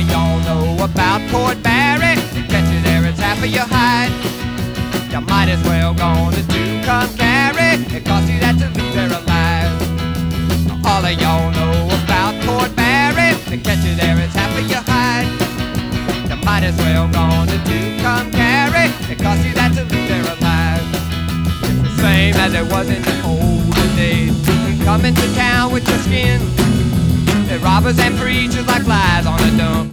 of y'all know about Port Barry. Catch you there, it's half of your hide. You might as well go on to Tucumcari. It costs you that to leave there alive. All of y'all know about Port Barry. To catch you there, it's half of your hide. You might as well go on to Tucumcari. It costs you that to leave there alive. It's the same as it was in the olden days. You come into town with your skin. They're robbers and preachers like flies on a dump.